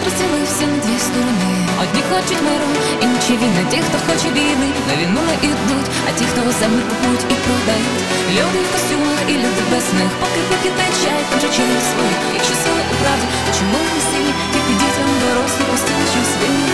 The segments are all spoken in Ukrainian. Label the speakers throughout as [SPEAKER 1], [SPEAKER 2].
[SPEAKER 1] розділився на дві сторони. Одні хочуть миру, інші війни. Ті, хто хоче війни, на війну не ідуть, а ті, хто землю купують і продають. Люди в костюмах і люди без них, поки віки течають, кончають свої. Якщо сили у правді, то чому не сильні? Тільки дітям дорослі постійно щось винні.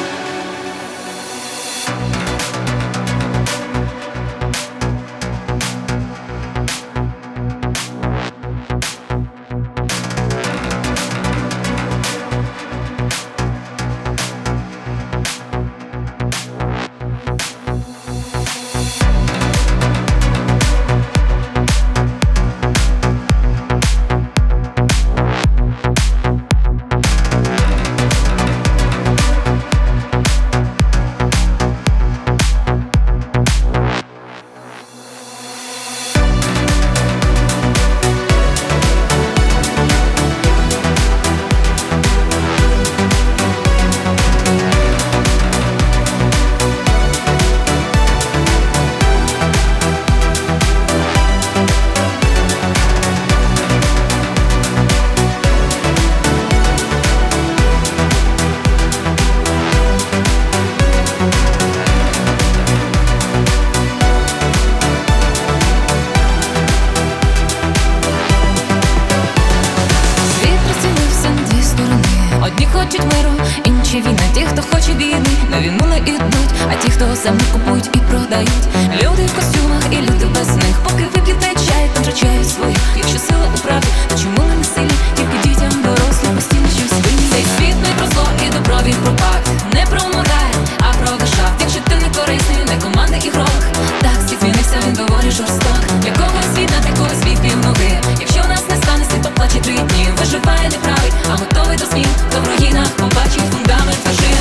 [SPEAKER 1] Хочуть миру, інші війни. Ті, хто хоче війни, на війну не ідуть, а ті, хто землю купують і продають. Люди в костюмах і люди без них, поки вип'є чай, кончають свої. Якщо сила у правді, то чому ми не сильні? Тільки дітям дорослі постійно щось винні. Цей світ не про зло і добро, він про пакт. Не про мораль, а про гашафт. Якщо ти не корисний, не команда ігрок. Так, світ змінився, він доволі жорсток. Для когось світ на когось світ півноги. Якщо нас не стане, світ поплаче 3 дні. Виживає неправий, а готовий до змін. То в руїнах побачить фундамент вершин.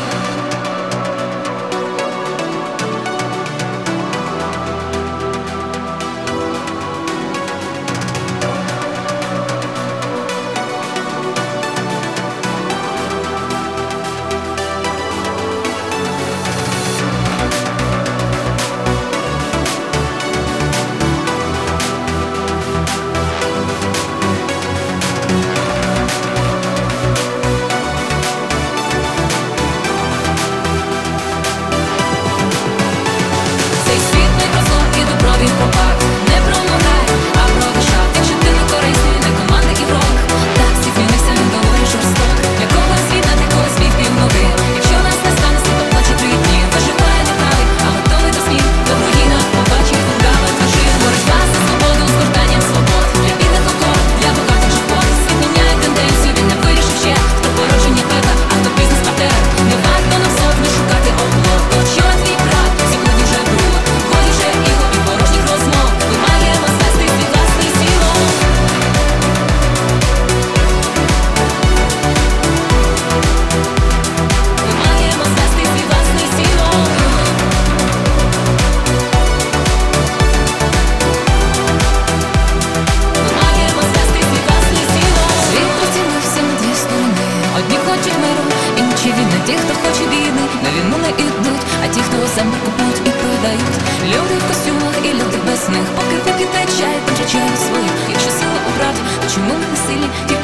[SPEAKER 1] Ті, хто хоче війни, на війну не ідуть, а ті, хто землю купують і продають. Люди в костюмах і люди без них, поки вип'є чай, кончають свої. Якщо сила у правді, то чому ми не сильні?